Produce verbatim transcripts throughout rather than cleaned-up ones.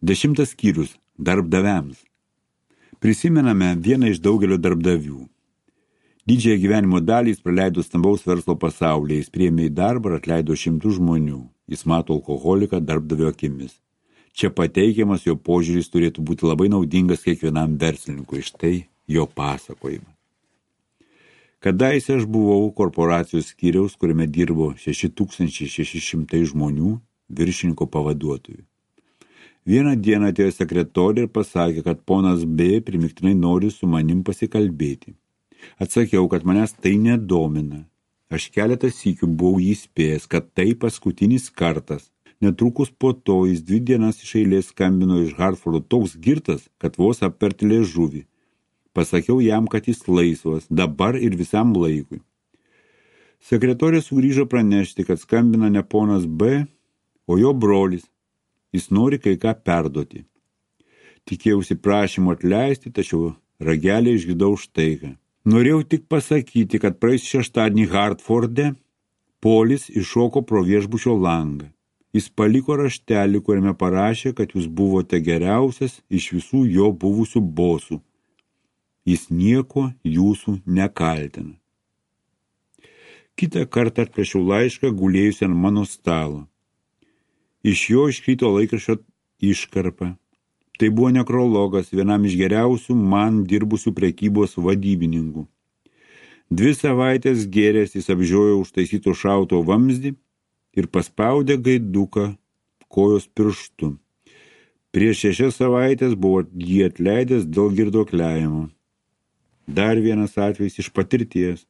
Dešimtas skyrius – darbdaviams. Prisimename vieną iš daugelio darbdavių. Didžiąją gyvenimo dalį jis praleido stambaus verslo pasaulyje, jis priėmė į darbą ir atleido šimtų žmonių. Jis mato alkoholiką darbdavio akimis. Čia pateikiamas jo požiūris turėtų būti labai naudingas kiekvienam verslininkui, štai jo pasakojimas. Kadaise aš buvau korporacijos skyriaus, kuriame dirbo šeši tūkstančiai šeši šimtai žmonių, viršininko pavaduotojų. Vieną dieną atėjo sekretorė ir pasakė, kad ponas B primiktinai nori su manim pasikalbėti. Atsakiau, kad manęs tai nedomina. Aš keletą sykių buvau įspėjęs, kad tai paskutinis kartas. Netrukus po to jis dvi dienas iš eilės skambino iš Hartfordo toks girtas, kad vos apvertė liežuvį. Pasakiau jam, kad jis laisvas, dabar ir visam laikui. Sekretorė sugrįžo pranešti, kad skambina ne ponas B, o jo brolis. Jis nori kai ką perduoti. Tikėjausi prašymo atleisti, tačiau ragelį išgirdau štai ką. Norėjau tik pasakyti, kad praeis šeštadienį Hartforde Polis iššoko pro viešbučio langą. Jis paliko raštelį, kuriame parašė, kad jūs buvote geriausias iš visų jo buvusių bosų. Jis nieko jūsų nekaltina. Kitą kartą atplėšiau laišką gulėjusi ant mano stalo. Iš jo iškrito laikraščio iškarpa. Tai buvo nekrologas vienam iš geriausių man dirbusių prekybos vadybininkų. Dvi savaitės gėrės jis apžiojo užtaisyto šauto vamzdį ir paspaudė gaiduką kojos pirštu. Prieš šešias savaitės buvo jį atleidęs dėl girduokliavimo. Dar vienas atvejis iš patirties.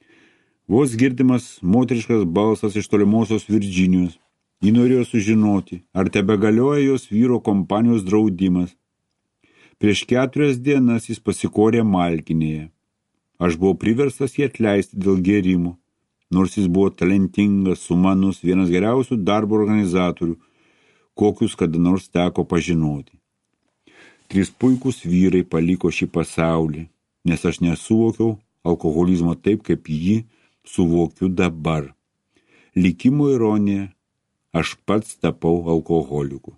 Vos girdimas moteriškas balsas iš tolimosios Virdžinijos. Ji norėjo sužinoti, ar tebegalioja jos vyro kompanijos draudimas. Prieš keturias dienas jis pasikorė Malkinėje. Aš buvau priverstas jį atleisti dėl gėrimų, nors jis buvo talentingas, sumanus, vienas geriausių darbo organizatorių, kokius kada nors teko pažinoti. Trys puikūs vyrai paliko šį pasaulį, nes aš nesuvokiau alkoholizmo taip, kaip jį suvokiu dabar. Likimo ironija. Aš pats tapau alkoholiku.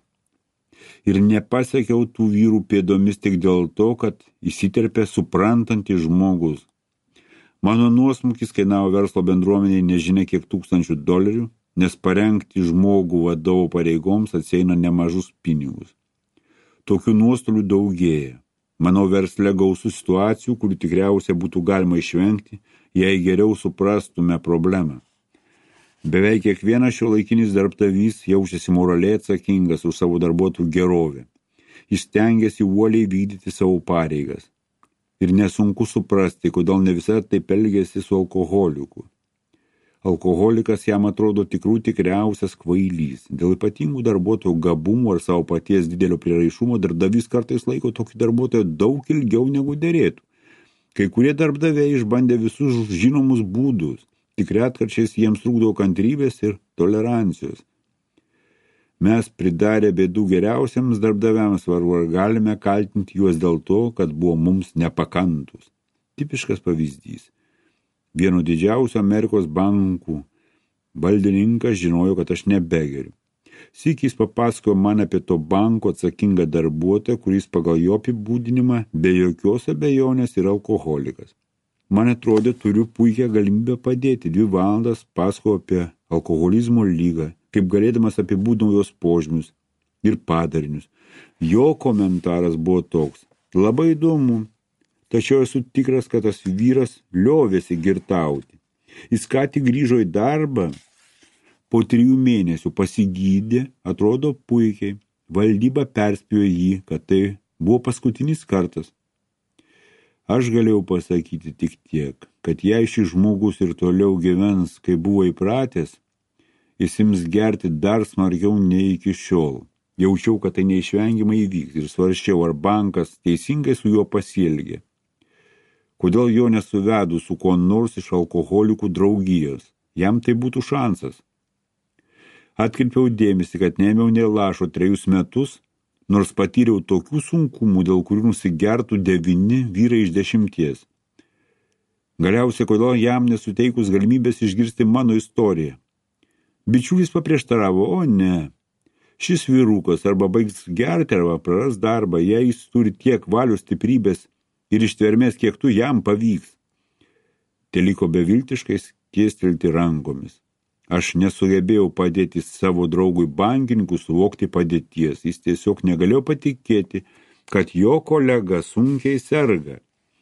Ir nepasiekiau tų vyrų pėdomis tik dėl to, kad įsiterpė suprantantis žmogus. Mano nuosmukis kainavo verslo bendruomeniai nežinia kiek tūkstančių dolerių, nes parengti žmogų vadovo pareigoms atsieina nemažus pinigus. Tokių nuostolių daugėja. Mano versle gausų situacijų, kurių tikriausiai būtų galima išvengti, jei geriau suprastume problemą. Beveik kiekvienas šiuolaikinis darbdavys jaučiasi moraliai atsakingas už savo darbuotojų gerovę. Jis stengiasi uoliai vykdyti savo pareigas. Ir nesunku suprasti, kodėl ne visada taip elgiasi su alkoholiku. Alkoholikas jam atrodo tikrų tikriausias kvailys. Dėl ypatingų darbuotojų gabumų ar savo paties didelio prieraišumo darbdavys kartais laiko tokį darbuotoją daug ilgiau negu derėtų. Kai kurie darbdaviai išbandė visus žinomus būdus. Tik retkarčiais jiems trukdo kantrybės ir tolerancijos. Mes pridarę bėdų geriausiams darbdaviams, vargu ar galime kaltinti juos dėl to, kad buvo mums nepakantus. Tipiškas pavyzdys. Vieno didžiausių Amerikos bankų valdininkas žinojo, kad aš nebegeriu. Sykį jis papasakojo man apie to banko atsakingą darbuotoją, kuris pagal jo apibūdinimą be jokios abejonės yra alkoholikas. Man atrodė, turiu puikią galimybę padėti. Dvi valandas pasakojo apie alkoholizmo lygą, kaip galėdamas apibūdinti jos požymius ir padarinius. Jo komentaras buvo toks. Labai įdomu, tačiau esu tikras, kad tas vyras liovėsi girtauti. Jis ką tik grįžo į darbą, po trijų mėnesių pasigydė, atrodo puikiai. Valdyba perspėjo jį, kad tai buvo paskutinis kartas. Aš galėjau pasakyti tik tiek, kad jei šis žmogus ir toliau gyvens, kai buvo įpratęs, jis ims gerti dar smarkiau nei iki šiol. Jaučiau, kad tai neišvengiamai įvyks ir svarsčiau, ar bankas teisingai su juo pasielgė. Kodėl jo nesuvedų su kuo nors iš alkoholikų draugijos? Jam tai būtų šansas. Atkreipiau dėmesį, kad neėmiau nei lašo trejus metus, nors patyriau tokių sunkumų, dėl kurių nusigertų devyni vyrai iš dešimties. Galiausiai, kodėl jam nesuteikus galimybės išgirsti mano istoriją. Bičiulis paprieštaravo, o ne, Šis vyrukas arba baigs gerti, arba praras darbą, jei jis turi tiek valios stiprybės ir ištvermės, kiek tu jam pavyks. Teliko beviltiškai kėstelti rankomis. Aš nesugebėjau padėti savo draugui bankininkui suvokti padėties. Jis tiesiog negalėjo patikėti, kad jo kolega sunkiai serga.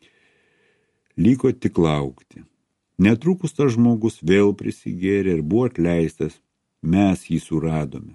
Liko tik laukti. Netrukus tas žmogus vėl prisigėrė ir buvo atleistas. Mes jį suradome.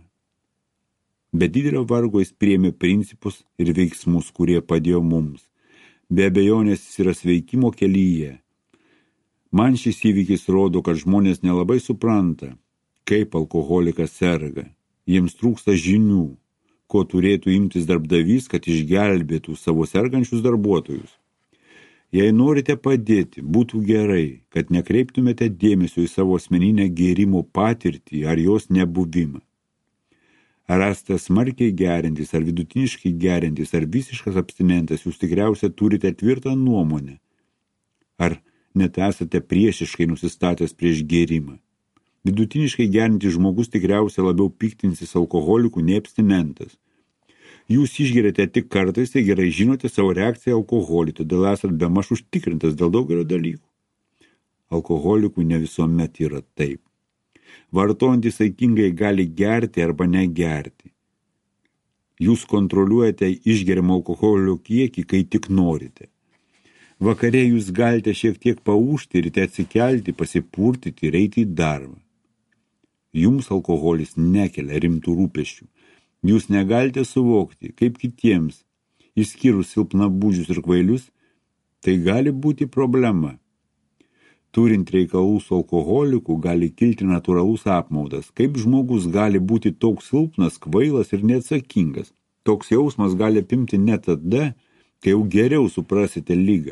Be didelio vargo jis priėmė principus ir veiksmus, kurie padėjo mums. Be abejonės jis yra sveikimo kelyje. Man šis įvykis rodo, kad žmonės nelabai supranta, kaip alkoholikas serga. Jiems trūksta žinių, ko turėtų imtis darbdavys, kad išgelbėtų savo sergančius darbuotojus. Jei norite padėti, būtų gerai, kad nekreiptumėte dėmesio į savo asmeninę gėrimo patirtį ar jos nebuvimą. Ar esate smarkiai gerintis, ar vidutiniškai gerintis, ar visiškas abstinentas, jūs tikriausiai turite tvirtą nuomonę. Ar net esate priešiškai nusistatęs prieš gėrimą. Vidutiniškai gerintis žmogus tikriausiai labiau piktinsis alkoholikų nei abstinentas. Jūs išgeriate tik kartais ir gerai žinote savo reakciją alkoholį, todėl esate bemaž užtikrintas dėl daugelio dalykų. Alkoholikų ne visuomet yra taip. Vartojantys saikingai gali gerti arba negerti. Jūs kontroliuojate išgeriamo alkoholio kiekį, kai tik norite. Vakare jūs galite šiek tiek paušti, ryte atsikelti, pasipurtyti ir eiti į darbą. Jums alkoholis nekelia rimtų rūpesčių. Jūs negalite suvokti, kaip kitiems, išskyrus silpnabūdžius ir kvailius, tai gali būti problema. Turint reikalų su alkoholiku gali kilti natūralus apmaudas. Kaip žmogus gali būti toks silpnas, kvailas ir neatsakingas? Toks jausmas gali apimti net tada, kai jau geriau suprasite ligą.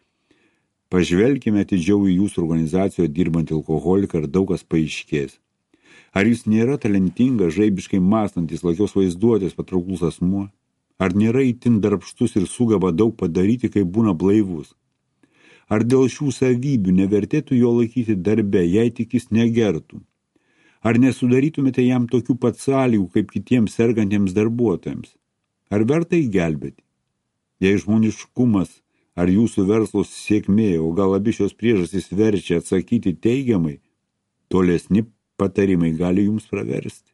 Pažvelkime atidžiau į jūsų organizacijoje dirbantį alkoholiką ir daug kas paaiškės. Ar jis nėra talentingas, žaibiškai mąstantis, lakios vaizduotės patrauklus asmuo? Ar nėra itin darbštus ir sugeba daug padaryti, kai būna blaivus? Ar dėl šių savybių nevertėtų jo laikyti darbe, jei tik jis negertų? Ar nesudarytumėte jam tokių pat sąlygų, kaip kitiems sergantiems darbuotojams? Ar verta įgelbėti? Jei žmoniškumas ar jūsų verslo sėkmė, o gal abi šios priežastys verčia atsakyti teigiamai, tolesni patarimai gali jums praversti.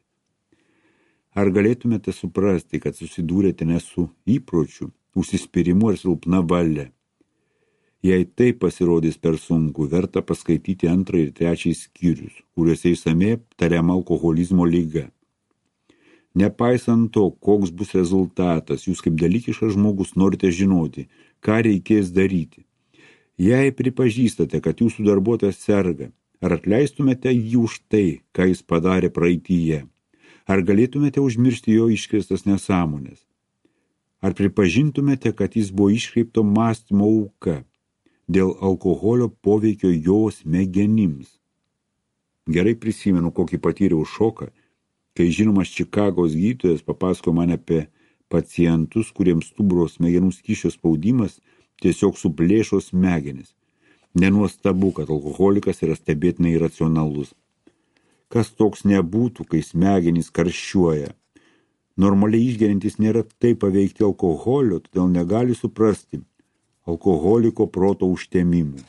Ar galėtumėte suprasti, kad susidūrėte ne su įpročiu, užsispyrimu ar silpna valia? Jei tai pasirodys per sunku, verta paskaityti antrą ir trečią skyrius, kuriuose išsamei aptariama alkoholizmo liga. Nepaisant to, koks bus rezultatas, jūs kaip dalykiškas žmogus norite žinoti, ką reikės daryti. Jei pripažįstate, kad jūsų darbuotojas serga, ar atleistumėte jį už tai, ką jis padarė praeityje? Ar galėtumėte užmiršti jo iškristas nesąmonės? Ar pripažintumėte, kad jis buvo iškreipto mąstymo auka dėl alkoholio poveikio jo smegenims? Gerai prisimenu, kokį patyriau šoką, kai žinomas Čikagos gydytojas papasakojo man apie pacientus, kuriems stuburo smegenų skysčio spaudimas tiesiog suplėšo smegenis. Nenuostabu, kad alkoholikas yra stebėtinai iracionalus. Kas toks nebūtų, kai smegenys karščiuoja? Normaliai išgeriantys nėra taip paveikti alkoholio, todėl negali suprasti alkoholiko proto užtemimų.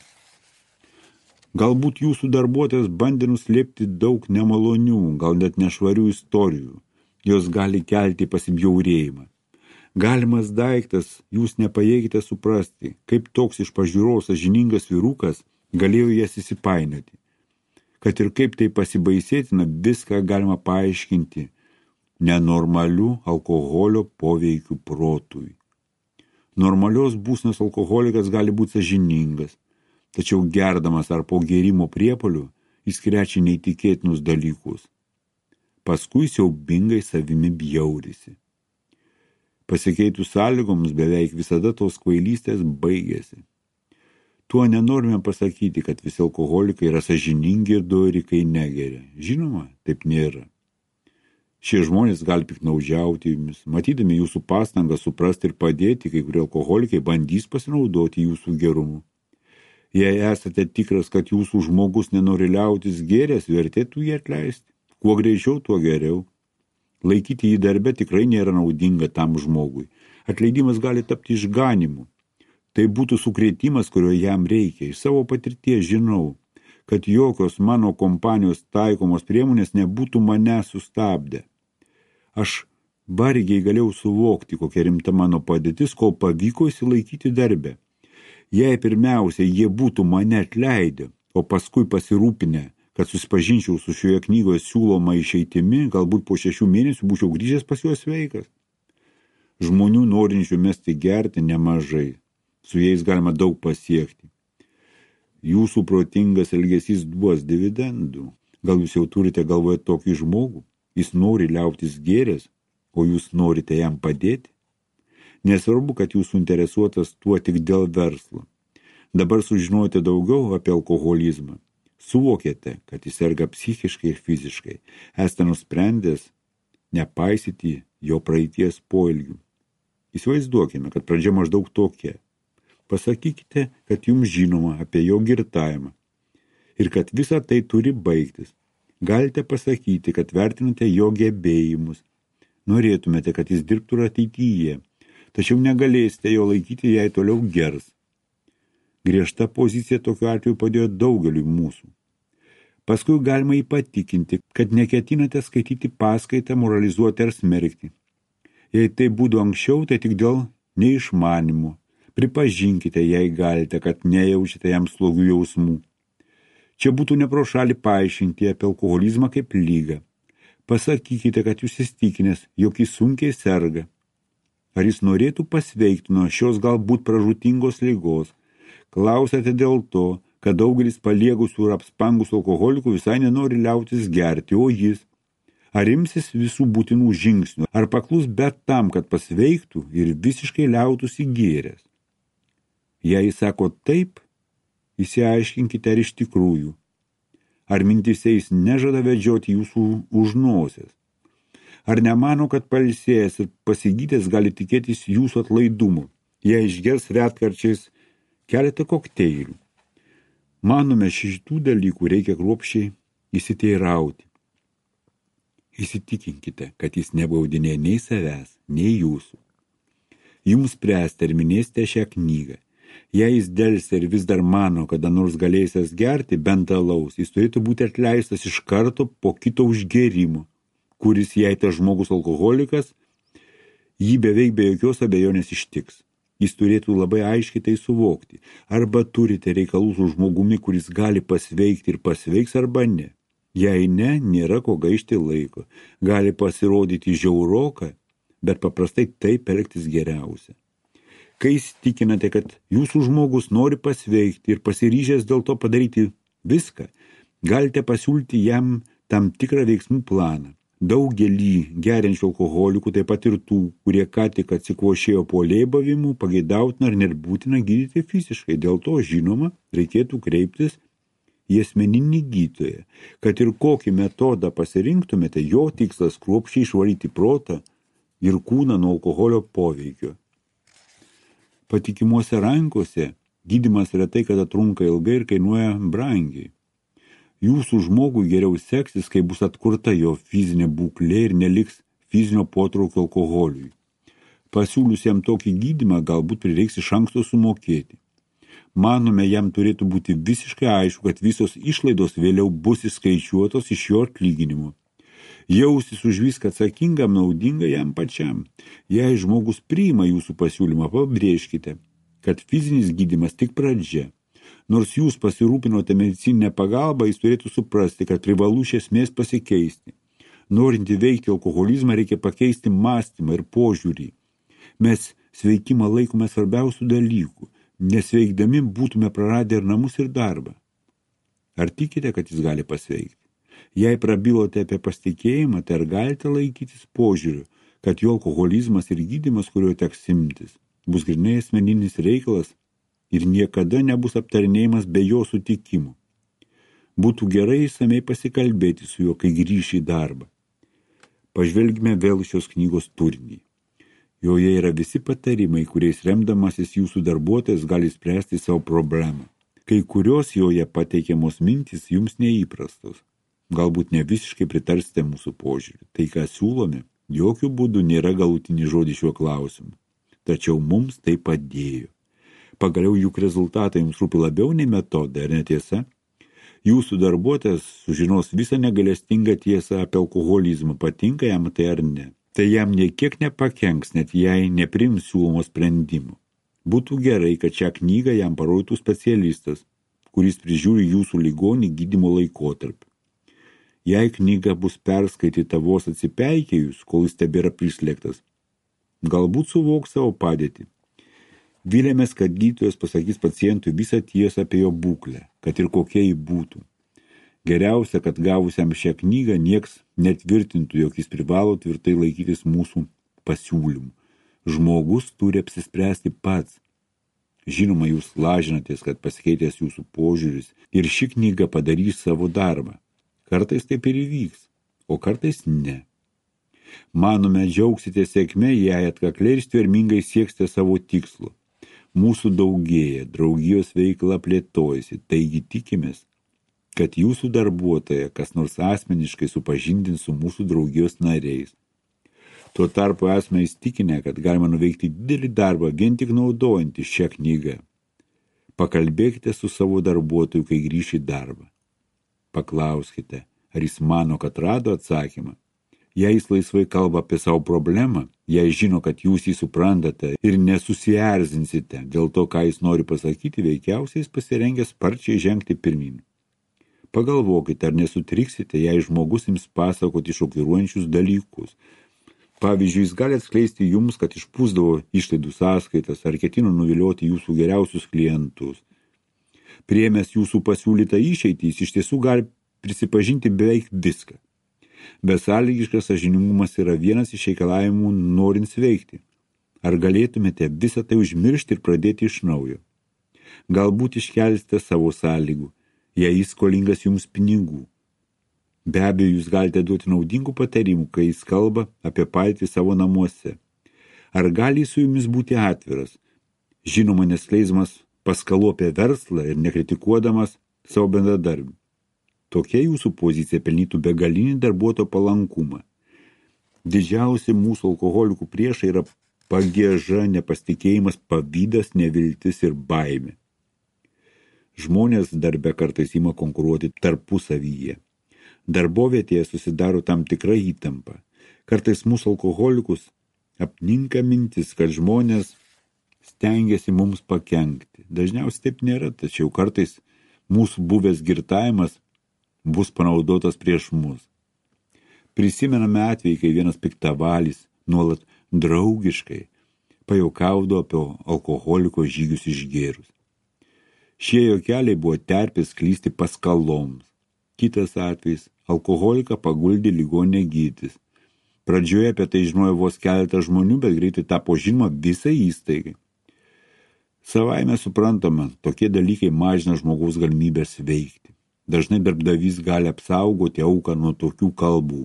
Galbūt jūsų darbuotojas bandė nuslėpti daug nemalonių, gal net nešvarių istorijų. Jos gali kelti pasibjaurėjimą. Galimas daiktas, jūs nepajėgite suprasti, kaip toks iš pažiūros sąžiningas vyrukas galėjo jas įsipainioti. Kad ir kaip tai pasibaisėtina, viską galima paaiškinti nenormaliu alkoholio poveikiu protui. Normalios būsenos alkoholikas gali būti sąžiningas, tačiau gerdamas ar po gėrimo priepuolių jis krečia neįtikėtinus dalykus. Paskui siaubingai savimi bjaurisi. Pasikeitus sąlygoms beveik visada tos kvailystės baigėsi. Tuo nenorime pasakyti, kad visi alkoholikai yra sąžiningi ir dori, kai negeria. Žinoma, taip nėra. Šie žmonės gali piktnaudžiauti jumis, matydami jūsų pastangą suprasti ir padėti, kai kurie alkoholikai bandys pasinaudoti jūsų gerumu. Jei esate tikras, kad jūsų žmogus nenori liautis gėręs, vertėtų jį atleisti. Kuo greičiau, tuo geriau. Laikyti jį darbe tikrai nėra naudinga tam žmogui. Atleidimas gali tapti išganimu. Tai būtų sukrėtimas, kurio jam reikia. Iš savo patirties žinau, kad jokios mano kompanijos taikomos priemonės nebūtų mane sustabdę. Aš vargiai galėjau suvokti, kokia rimta mano padėtis, kol pavyko įsilaikyti darbe. Jei pirmiausia jie būtų mane atleidę, o paskui pasirūpinę, kad susipažinčiau su šioje knygoje siūloma išeitimi, galbūt po šešių mėnesių būčiau grįžęs pas juos sveikas. Žmonių norinčių mesti gerti nemažai. Su jais galima daug pasiekti. Jūsų protingas elgesys duos dividendų. Gal jūs jau turite galvoje tokį žmogų? Jis nori liautis gėręs, o jūs norite jam padėti? Nesvarbu, kad jūs suinteresuotas tuo tik dėl verslo. Dabar sužinojote daugiau apie alkoholizmą. Suvokėte, kad jis serga psichiškai ir fiziškai. Esate nusprendęs nepaisyti jo praeities poelgių. Įsivaizduokime, kad pradžia maždaug tokia. Pasakykite, kad jums žinoma apie jo girtavimą ir kad visa tai turi baigtis. Galite pasakyti, kad vertinate jo gebėjimus. Norėtumėte, kad jis dirbtų ir ateityje, tačiau negalėsite jo laikyti, jei toliau gers. Griežta pozicija tokiu atveju padėjo daugeliui mūsų. Paskui galima įpatikinti, kad neketinate skaityti paskaitą, moralizuoti ar smerkti. Jei tai būtų anksčiau, tai tik dėl neišmanimų. Pripažinkite, jei galite, kad nejaučiate jam slogių jausmų. Čia būtų nepro šalį paaiškinti apie alkoholizmą kaip lygą. Pasakykite, kad jūs įstikinęs, jog jis sunkiai serga. Ar jis norėtų pasveikti nuo šios galbūt pražūtingos ligos? Klausate dėl to, kad daugelis paliegusių ir apspangusių alkoholikų visai nenori liautis gerti, o jis? Ar imsis visų būtinų žingsnių, ar paklus bet tam, kad pasveiktų ir visiškai liautųsi gėręs? Jei jis sako taip, įsiaiškinkite ar iš tikrųjų. Ar mintise jis nežada vedžioti jūsų už nosies? Ar nemano, kad pailsėjęs ir pasigydęs gali tikėtis jūsų atlaidumo, jei išgers retkarčiais keletą kokteilių? Manome, šitų dalykų reikia kruopščiai įsiteirauti. Įsitikinkite, kad jis nebaudinė nei savęs, nei jūsų. Jums spręsti ar minėsite šią knygą. Jei jis delsia ir vis dar mano, kada nors galėsęs gerti bent alaus, jis turėtų būti atleistas iš karto po kito užgėrimo, kuris, jei tas žmogus alkoholikas, jį beveik be jokios abejonės ištiks. Jis turėtų labai aiškiai tai suvokti. Arba turite reikalų su žmogumi, kuris gali pasveikti ir pasveiks, arba ne. Jei ne, nėra ko gaišti laiko. Gali pasirodyti žiauroka, bet paprastai taip elgtis geriausia. Kai įsitikinate, kad jūsų žmogus nori pasveikti ir pasiryžęs dėl to padaryti viską, galite pasiūlyti jam tam tikrą veiksmų planą. Daugelį geriančių alkoholikų, taip pat ir tų, kurie ką tik atsikvošėjo po lėbavimų, pageidautina ar net būtina gydyti fiziškai. Dėl to, žinoma, reikėtų kreiptis į asmeninį gydytoją. Kad ir kokį metodą pasirinktumėte, jo tikslas kruopščiai išvalyti protą ir kūną nuo alkoholio poveikio. Patikimuose rankose gydymas retai kada trunka ilgai ir kainuoja brangiai. Jūsų žmogui geriau seksis, kai bus atkurta jo fizinė būklė ir neliks fizinio potraukio alkoholiui. Pasiūlius jam tokį gydymą galbūt prireiks iš anksto sumokėti. Manome, jam turėtų būti visiškai aišku, kad visos išlaidos vėliau bus įskaičiuotos iš jo atlyginimo. Jausis už viską atsakingam naudinga jam pačiam. Jei žmogus priima jūsų pasiūlymą, pabrėžkite, kad fizinis gydymas tik pradžia. Nors jūs pasirūpinote medicininę pagalbą, jis turėtų suprasti, kad privalu iš esmės pasikeisti. Norint įveikti alkoholizmą, reikia pakeisti mąstymą ir požiūrį. Mes sveikimą laikome svarbiausių dalykų. Nesveikdami būtume praradę ir namus ir darbą. Ar tikite, kad jis gali pasveikti? Jei prabilote apie pasitikėjimą, tai ar galite laikytis požiūriu, kad jo alkoholizmas ir gydymas, kurio teks imtis, bus grynai asmeninis reikalas ir niekada nebus aptarinėjimas be jo sutikimo. Būtų gerai išsamei pasikalbėti su juo, kai grįš į darbą. Pažvelgime vėl šios knygos turinį. Joje yra visi patarimai, kuriais remdamasis jūsų darbuotojas gali spręsti savo problemą. Kai kurios joje pateikiamos mintys jums neįprastos. Galbūt ne visiškai pritarsite mūsų požiūrį. Tai, ką siūlome, Jokių būdų nėra galutinį žodį šiuo klausimu. Tačiau mums tai padėjo. Pagaliau juk rezultatai jums rūpi labiau nei metodai, ar netiesa? Jūsų darbuotojas sužinos visą negalestingą tiesą apie alkoholizmą, patinka jam tai ar ne. Tai jam niekiek nepakenks, net jei nepriims siūlomo sprendimo. Būtų gerai, kad šią knygą jam parodytų specialistas, kuris prižiūri jūsų ligonį gydymo laikotarpį. Jei knyga bus perskaityta vos atsipeikėjus, kol jis tebėra prislėgtas, galbūt suvoks savo padėtį. Vylėmės, kad gydytojas pasakys pacientui visą tiesą apie jo būklę, kad ir kokia ji būtų. Geriausia, kad gavusiam šią knygą nieks netvirtintų, jog jis privalo tvirtai laikytis mūsų pasiūlymų. Žmogus turi apsispręsti pats. Žinoma, jūs lažinatės, kad pasikeitęs jūsų požiūris ir ši knyga padarys savo darbą. Kartais taip ir įvyks, o kartais ne. Manome, džiaugsite sėkme, jei atkakliai ir stvermingai sieksite savo tikslo. Mūsų daugėja, draugijos veikla plėtojasi, taigi tikimės, kad jūsų darbuotoja kas nors asmeniškai supažindins su mūsų draugijos nariais. Tuo tarpu esame įstikinę, kad galima nuveikti didelį darbą vien tik naudojantį šią knygą. Pakalbėkite su savo darbuotoju, kai grįš į darbą. Paklauskite, ar jis mano, kad rado atsakymą. Jei jis laisvai kalba apie savo problemą, jei žino, kad jūs jį suprantate ir nesusierzinsite dėl to, ką jis nori pasakyti, veikiausiai jis pasirengęs sparčiai žengti pirmyn. Pagalvokite, ar nesutriksite, jei žmogus jums pasakoti šokiruojančius dalykus. Pavyzdžiui, jis gali atskleisti jums, kad išpūsdavo išlaidų sąskaitas ar ketino nuvilioti jūsų geriausius klientus. Priėmęs jūsų pasiūlytą išeitį, jis iš tiesų gali prisipažinti beveik viską. Besąlygiškas sąžiningumas yra vienas iš reikalavimų norint sveikti. Ar galėtumėte visą tai užmiršti ir pradėti iš naujo? Galbūt iškelsite savo sąlygų, jei jis skolingas jums pinigų. Be abejo, jūs galite duoti naudingų patarimų, kai jis kalba apie patį savo namuose. Ar gali su jumis būti atviras, žinoma, neskleisdamas paskalų apie verslą ir nekritikuodamas savo bendradarbių? Tokia jūsų pozicija pelnytų begalinį darbuotojo palankumą. Didžiausi mūsų alkoholikų priešai yra pagieža, nepasitikėjimas, pavydas, neviltis ir baimė. Žmonės darbe kartais ima konkuruoti tarpusavyje. Darbovietėje susidaro tam tikra įtampa. Kartais mūsų alkoholikus apninka mintis, kad žmonės stengiasi mums pakenkti. Dažniausiai taip nėra, tačiau kartais mūsų buvęs girtavimas bus panaudotas prieš mus. Prisimename atvejį, kai vienas piktavalis nuolat draugiškai pajuokaudavo apie alkoholiko žygius išgėrus. Šie juokeliai buvo terpės sklysti paskaloms. Kitas atvejis – alkoholiką paguldė ligoninę gydytis. Pradžioje apie tai žinojo vos keletą žmonių, bet greitai tapo žinoma visai įstaigai. Savaime suprantama, tokie dalykai mažina žmogaus galimybės veikti. Dažnai darbdavys gali apsaugoti auką nuo tokių kalbų.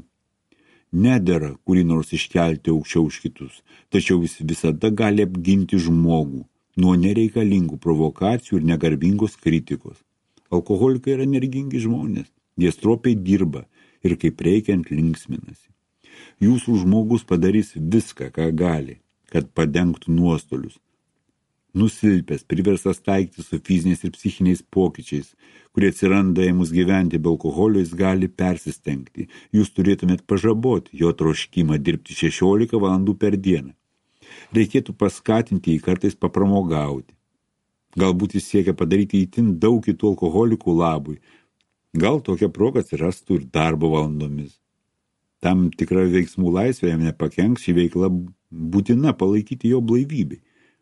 Nedera kurį nors iškelti aukščiau už kitus, tačiau jis visada gali apginti žmogų nuo nereikalingų provokacijų ir negarbingos kritikos. Alkoholikai yra energingi žmonės, jie stropiai dirba ir kaip reikiant linksminasi. Jūsų žmogus padarys viską, ką gali, kad padengtų nuostolius. Nusilpęs, priverstas taikti su fiziniais ir psichiniais pokyčiais, kurie atsiranda ėmus gyventi be alkoholio, jis gali persistengti. Jūs turėtumėt pažaboti jo troškimą dirbti šešiolika valandų per dieną. Reikėtų paskatinti jį kartais papramogauti. Galbūt jis siekia padaryti itin daug kitų alkoholikų labui. Gal tokia proga atsirastų ir darbo valandomis. Tam tikra veiksmų laisvė jam nepakenks, ši veikla būtina palaikyti jo blaivybei.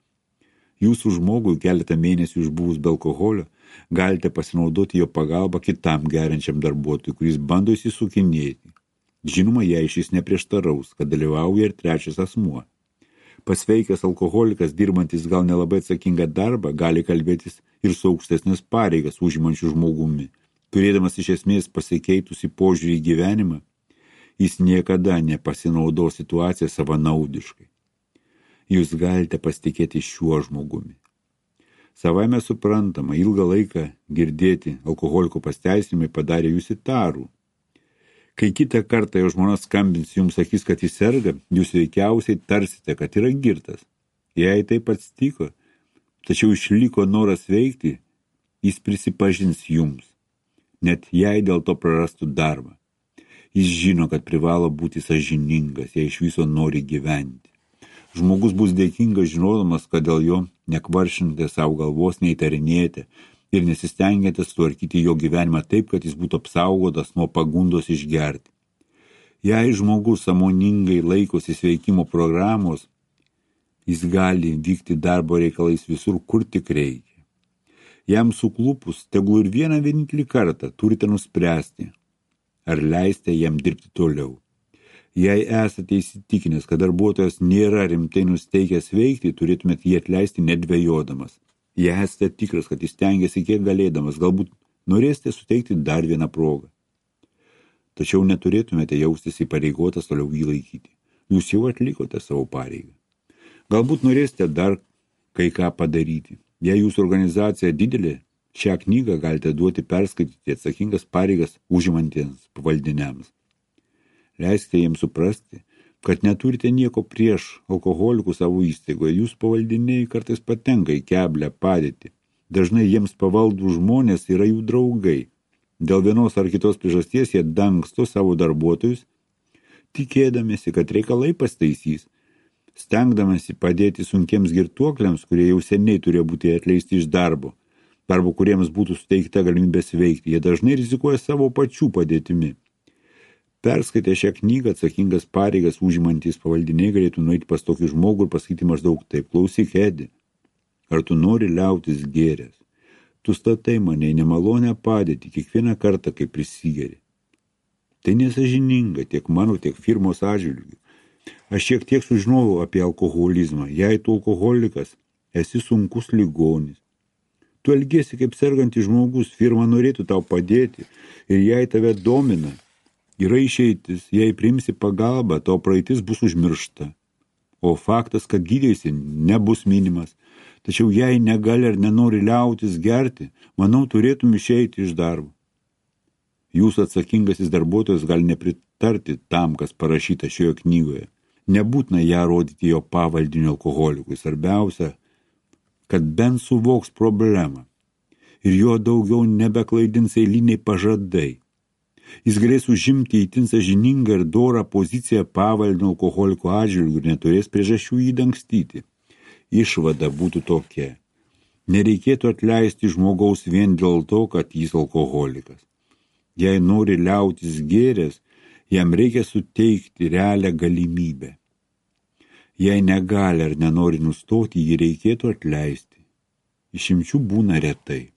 Jūsų žmogui keletą mėnesių išbuvus be alkoholio galite pasinaudoti jo pagalbą kitam geriančiam darbuotojui, kuris bando įsisukinėti. Žinoma, jei šis neprieštaraus, kad dalyvauja ir trečias asmuo. Pasveikęs alkoholikas, dirbantis gal nelabai atsakingą darbą, gali kalbėtis ir su aukštesnės pareigas užimančiu žmogumi. Turėdamas iš esmės pasikeitusi požiūrį į gyvenimą, jis niekada nepasinaudos situaciją savanaudiškai. Jūs galite pasitikėti šiuo žmogumi. Savaime suprantama, ilgą laiką girdėti alkoholiko pasteisinimai padarė jūs įtarų. Kai kitą kartą jo žmona skambins jums sakys, kad jis serga, jūs veikiausiai tarsite, kad yra girtas. Jei taip atsitiko, tačiau išliko noras veikti, jis prisipažins jums, net jei dėl to prarastų darbą. Jis žino, kad privalo būti sąžiningas, jei iš viso nori gyventi. Žmogus bus dėkingas žinodamas, kad dėl jo nekvaršinate savo galvos, neįtarinėjate ir nesistengėte sutvarkyti jo gyvenimą taip, kad jis būtų apsaugotas nuo pagundos išgerti. Jei žmogus sąmoningai laikosi sveikimo programos, jis gali vykti darbo reikalais visur, kur tik reikia. Jam suklupus, tegul ir vieną vienintelį kartą turite nuspręsti, ar leiste jam dirbti toliau. Jei esate įsitikinęs, kad darbuotojas nėra rimtai nusteikęs veikti, turėtumėte jį atleisti nedvejodamas. Jei esate tikras, kad jis stengiasi kiek galėdamas, galbūt norėsite suteikti dar vieną progą. Tačiau neturėtumėte jaustis įpareigotas toliau jį laikyti. Jūs jau atlikote savo pareigą. Galbūt norėsite dar kai ką padaryti. Jei jūsų organizacija didelė, šią knygą galite duoti perskaityti atsakingas pareigas užimantiems pavaldiniams. Leiskite jiems suprasti, kad neturite nieko prieš alkoholikų savo įstaigoje. Jūs pavaldiniai kartais patenka į keblią padėtį. Dažnai jiems pavaldų žmonės yra jų draugai. Dėl vienos ar kitos priežasties jie dangsto savo darbuotojus, tikėdamėsi, kad reikalai pastaisys, stengdamasi padėti sunkiems girtuokliams, kurie jau seniai turėjo būti atleisti iš darbo, arba kuriems būtų suteikta galimybė sveikti. Jie dažnai rizikuoja savo pačių padėtimi. Perskaitę šią knygą atsakingas pareigas užimantys pavaldiniai galėtų nueiti pas tokį žmogų ir pasakyti maždaug taip: klausyk, Edi, ar tu nori liautis gėręs? Tu statai mane į nemalonę padėtį kiekvieną kartą, kai prisigeri. Tai nesąžininga tiek mano, tiek firmos atžvilgiu. Aš šiek tiek sužinojau apie alkoholizmą. Jei tu alkoholikas, esi sunkus ligonis. Tu elgiesi kaip sergantis žmogus, firma norėtų tau padėti ir jei tave domina, yra išeitis, jei priimsi pagalbą, tavo praeitis bus užmiršta. O faktas, kad gydeisi, nebus minimas. Tačiau jei negali ar nenori liautis gerti, manau, turėtum išeiti iš darbo. Jūsų atsakingasis darbuotojas gali nepritarti tam, kas parašyta šioje knygoje. Nebūtina ją rodyti jo pavaldiniu alkoholikui. Svarbiausia, kad bent suvoks problemą ir jo daugiau nebeklaidins eiliniai pažadai. Jis galės užimti įtin sąžiningą ir dorą poziciją pavaldinio alkoholiko atžvilgiu ir neturės priežasčių jį dangstyti. Išvada būtų tokia: nereikėtų atleisti žmogaus vien dėl to, kad jis alkoholikas. Jei nori liautis gėręs, jam reikia suteikti realią galimybę. Jei negali ar nenori nustoti, jį reikėtų atleisti. Išimčių būna retai.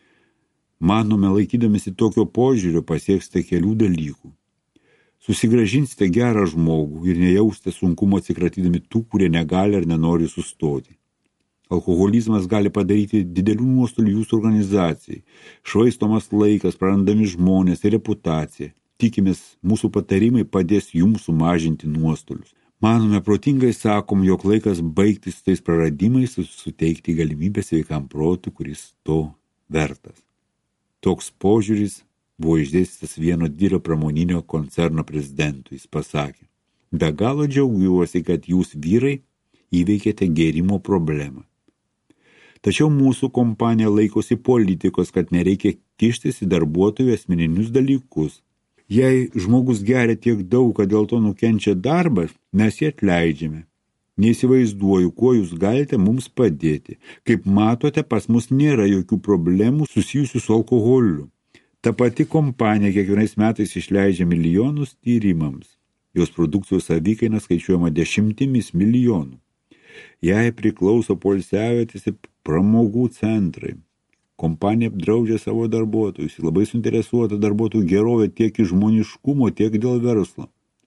Manome, laikydamėsi tokio požiūrio pasieksite kelių dalykų. Susigrąžinsite gerą žmogų ir nejausite sunkumo atsikratydami tų, kurie negali ar nenori sustoti. Alkoholizmas gali padaryti didelių nuostolių jūsų organizacijai. Švaistomas laikas, prarandami žmonės ir reputacija. Tikimės, mūsų patarimai padės jums sumažinti nuostolius. Manome, protingai sakom, jog laikas baigtis tais praradimais ir suteikti galimybę sveikam protui, kuris to vertas. Toks požiūris buvo išdėstytas vieno didelio pramoninio koncerno prezidentui. Jis pasakė: be galo džiaugiuosi, kad jūs vyrai įveikėte gėrimo problemą. Tačiau mūsų kompanija laikosi politikos, kad nereikia kištis į darbuotojų asmeninius dalykus. Jei žmogus geria tiek daug, kad dėl to nukenčia darbas, mes jį atleidžiame. Neįsivaizduoju, kuo jūs galite mums padėti. Kaip matote, pas mus nėra jokių problemų susijusių su alkoholiu. Ta pati kompanija kiekvienais metais išleidžia milijonus tyrimams. Jos produkcijos savikaina skaičiuojama dešimtimis milijonų. Jai priklauso poilsiavietės ir pramogų centrai. Kompanija apdraudžia savo darbuotojus. Labai suinteresuota darbuotojų gerovė tiek iš žmoniškumo, tiek dėl verslo.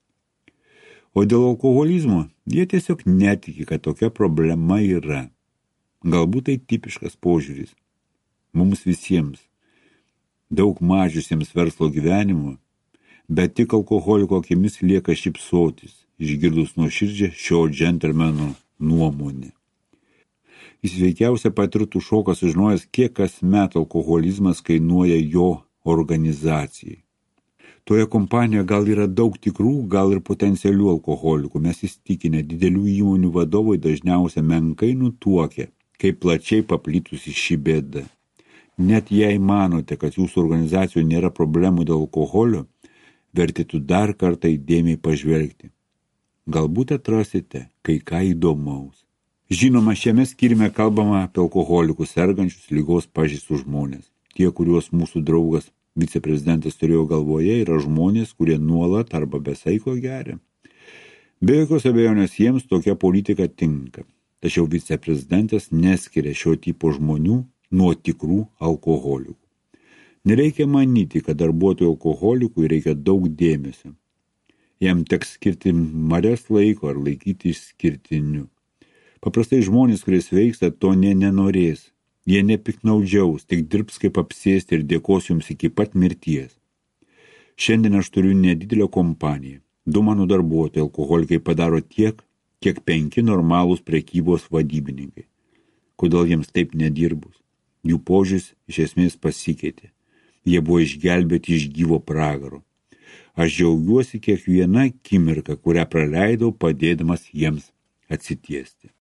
O dėl alkoholizmo jie tiesiog netiki, kad tokia problema yra. Galbūt tai tipiškas požiūris. Mums visiems, daug mažiusiems verslo gyvenimo, bet tik alkoholiko akimis lieka šypsotis, išgirdus nuoširdžią šio džentelmeno nuomonę. Jis veikiausia patirtų šoką sužinojęs, kiek kasmet alkoholizmas kainuoja jo organizacijai. Toje kompanijoje gal yra daug tikrų, gal ir potencialių alkoholikų. Mes įstikinę, didelių įmonių vadovai dažniausiai menkai nutuokia, kaip plačiai paplitusi ši bėda. Net jei manote, kad jūsų organizacijoje nėra problemų dėl alkoholio, vertėtų dar kartą įdėmiai pažvelgti. Galbūt atrasite kai ką įdomaus. Žinoma, šiame skyrime kalbama apie alkoholikus sergančius lygos pažeistus žmonės. Tie, kuriuos mūsų draugas viceprezidentas turėjo galvoje, yra žmonės, kurie nuolat arba be saiko geria. Be jokios abejonės jiems tokia politika tinka. Tačiau viceprezidentas neskiria šio tipo žmonių nuo tikrų alkoholikų. Nereikia manyti, kad darbuotojų alkoholikui reikia daug dėmesio. Jam teks skirti marias laiko ar laikyti išskirtiniu. Paprastai žmonės, kurie sveiksta, to ne nenorės. Jie nepiknaudžiaus, tik dirbs kaip apsėsti ir dėkos jums iki pat mirties. Šiandien aš turiu nedidelę kompaniją. Du mano darbuotojai alkoholikai padaro tiek, kiek penki normalūs prekybos vadybininkai. Kodėl jiems taip nedirbus? Jų požiūris iš esmės pasikeitė. Jie buvo išgelbėti iš gyvo pragaro. Aš džiaugiuosi kiekvieną akimirką, kurią praleidau padėdamas jiems atsitiesti.